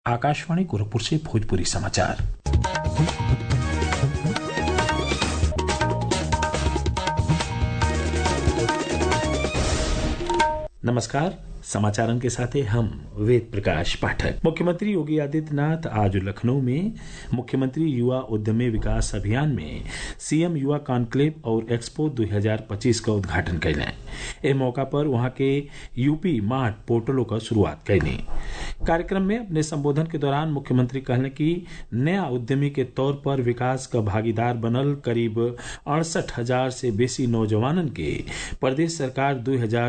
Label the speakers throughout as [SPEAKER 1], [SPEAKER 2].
[SPEAKER 1] आकाशवाणी गोरखपुर से भोजपुरी समाचार। नमस्कार, समाचारों के साथ हम वेद प्रकाश पाठक। मुख्यमंत्री योगी आदित्यनाथ आज लखनऊ में मुख्यमंत्री युवा उद्यमी विकास अभियान में सीएम युवा कॉन्क्लेव और एक्सपो 2025 का उद्घाटन कैले। इस मौका पर वहां के यूपी मार्ट पोर्टलों का शुरुआत कैली। कार्यक्रम में अपने संबोधन के दौरान मुख्यमंत्री कहने की नया उद्यमी के तौर पर विकास का भागीदार बनल करीब 68,000 से बेसी नौजवानन के प्रदेश सरकार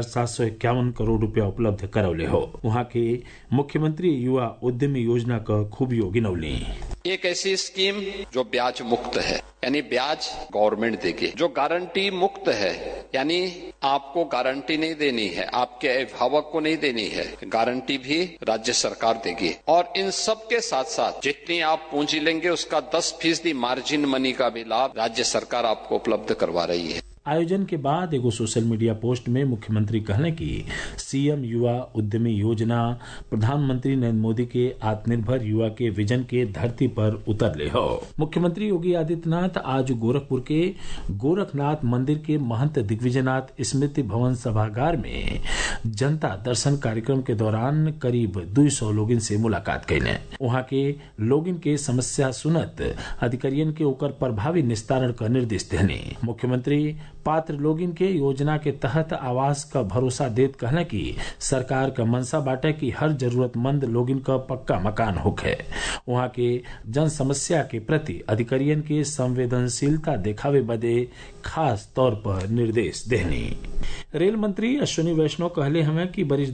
[SPEAKER 1] 2,751 करोड़ रुपया उपलब्ध करौले हो। वहां के मुख्यमंत्री युवा उद्यमी योजना का खूबियों गिनौली।
[SPEAKER 2] एक ऐसी स्कीम जो ब्याज मुक्त है, यानी ब्याज गवर्नमेंट देगी। जो गारंटी मुक्त है, यानी आपको गारंटी नहीं देनी है, आपके अभिभावक को नहीं देनी है, गारंटी भी राज्य सरकार देगी। और इन सब के साथ साथ जितनी आप पूंजी लेंगे उसका 10% मार्जिन मनी का भी लाभ राज्य सरकार आपको उपलब्ध करवा रही है।
[SPEAKER 1] आयोजन के बाद एगो सोशल मीडिया पोस्ट में मुख्यमंत्री कहले कि सीएम युवा उद्यमी योजना प्रधानमंत्री नरेंद्र मोदी के आत्मनिर्भर युवा के विजन के धरती पर उतरले हो। मुख्यमंत्री योगी आदित्यनाथ आज गोरखपुर के गोरखनाथ मंदिर के महंत दिग्विजयनाथ स्मृति भवन सभागार में जनता दर्शन कार्यक्रम के दौरान करीब 200 लोगन से मुलाकात कैले। वहां के लोगन के समस्या सुनत अधिकारियन के ओकर प्रभावी निस्तारण का निर्देश देने। मुख्यमंत्री पात्र लोगिन के योजना के तहत आवास का भरोसा देत कहले कि सरकार का मनसा बाटे कि हर जरूरतमंद लोगिन का पक्का मकान होखे। वहां के जन समस्या के प्रति अधिकारियन के संवेदनशीलता दिखावे बदे खास तौर पर निर्देश देनी। रेल मंत्री अश्विनी वैष्णव कहले हमें कि बरिस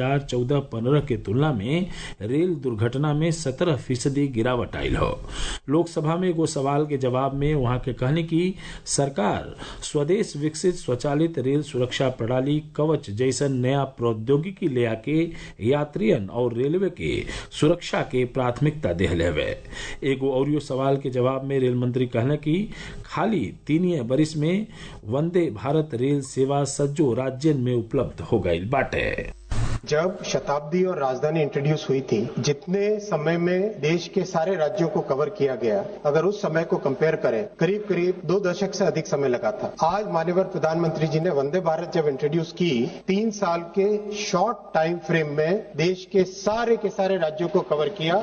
[SPEAKER 1] 2014-15 के तुलना में रेल दुर्घटना में 17% गिरावट आयल हो। लोकसभा में एगो सवाल के जवाब में वहां के कहने की सरकार स्वदेश विकसित स्वचालित रेल सुरक्षा प्रणाली कवच जैसन नया प्रौद्योगिकी ले आके यात्रियन और रेलवे के सुरक्षा के प्राथमिकता देहले हवे। एगो और सवाल के जवाब में रेल मंत्री कहले कि खाली 3 बरिस में वंदे भारत रेल सेवा सज्जो राज्यन में उपलब्ध हो गई बाटे।
[SPEAKER 3] जब शताब्दी और राजधानी इंट्रोड्यूस हुई थी, जितने समय में देश के सारे राज्यों को कवर किया गया, अगर उस समय को कंपेयर करें, करीब करीब 2 दशक से अधिक समय लगा था। आज माननीय प्रधानमंत्री जी ने वंदे भारत जब इंट्रोड्यूस की, 3 साल के शॉर्ट टाइम फ्रेम में देश के सारे राज्यों को कवर किया।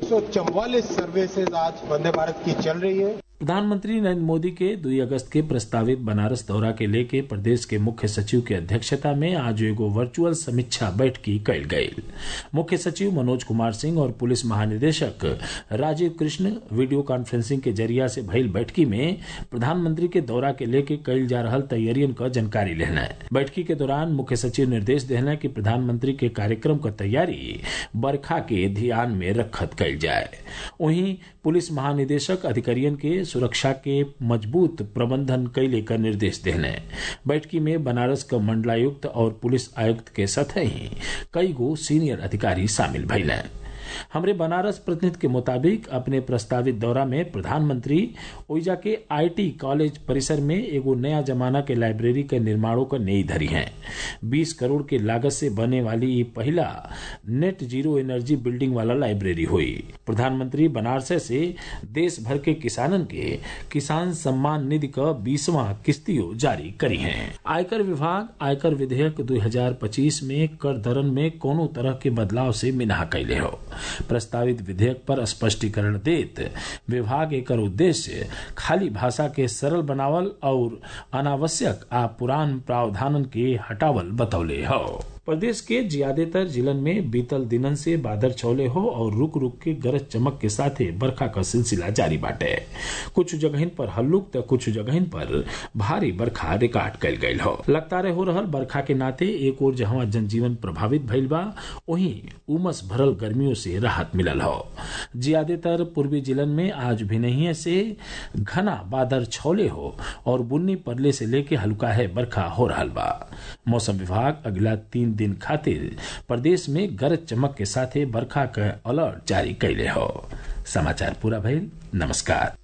[SPEAKER 3] 144 सर्विसेज आज वंदे भारत की चल रही है।
[SPEAKER 1] प्रधानमंत्री नरेंद्र मोदी के 2 अगस्त के प्रस्तावित बनारस दौरा के लेके प्रदेश के मुख्य सचिव की अध्यक्षता में आज एगो वर्चुअल समीक्षा बैठकी कैल गई। मुख्य सचिव मनोज कुमार सिंह और पुलिस महानिदेशक राजीव कृष्ण वीडियो कॉन्फ्रेंसिंग के जरिया से भइल बैठकी में प्रधानमंत्री के दौरा के लेके कैल जा रहल तैयारियन का जानकारी लेना। बैठकी के दौरान मुख्य सचिव निर्देश देना कि प्रधानमंत्री के कार्यक्रम का तैयारी बरखा के ध्यान में रखत कैल जाए। वहीं पुलिस महानिदेशक अधिकारियन के सुरक्षा के मजबूत प्रबंधन कैले का निर्देश देने। बैठकी में बनारस का मंडलायुक्त और पुलिस आयुक्त के साथ ही कई गो सीनियर अधिकारी शामिल भइले। हमरे बनारस प्रतिनिधि के मुताबिक अपने प्रस्तावित दौरा में प्रधानमंत्री ओइजा के आईटी कॉलेज परिसर में एगो नया जमाना के लाइब्रेरी के निर्माणों का नई धरी है। 20 करोड़ के लागत से बने वाली ये पहला नेट जीरो एनर्जी बिल्डिंग वाला लाइब्रेरी हुई। प्रधानमंत्री बनारस से देश भर के किसानन के किसान सम्मान निधि का 20वां किस्तियों जारी करी है। आयकर विभाग आयकर विधेयक 2025 में कर दरन में कोनो तरह के बदलाव से मिनाह कैले हो। प्रस्तावित विधेयक पर स्पष्टीकरण देत विभाग एकर उद्देश्य खाली भाषा के सरल बनावल और अनावश्यक आ पुरान प्रावधानन के हटावल बतौले हो। प्रदेश के ज्यादातर जिलन में बीतल दिनन से बादल छौले हो और रुक रुक के गरज चमक के साथ बरखा का सिलसिला जारी बाटे। कुछ जगहन पर हल्लुक तो कुछ जगहन पर भारी बरखा रिकॉर्ड कैल गई हो। लगातार हो रहल बरखा के नाते एक और जहां जनजीवन प्रभावित भइल बा, वहीं उमस भरल गर्मियों से राहत मिलल हो। ज्यादातर पूर्वी जिलन में आज भी नहीं से घना बादल छौले हो और बुन्नी पड़ले से लेके हल्का है बरखा हो रहल बा। मौसम विभाग अगला 3 दिन खातिर प्रदेश में गरज चमक के साथ बरखा का अलर्ट जारी कैले हो। समाचार पूरा भइल। नमस्कार।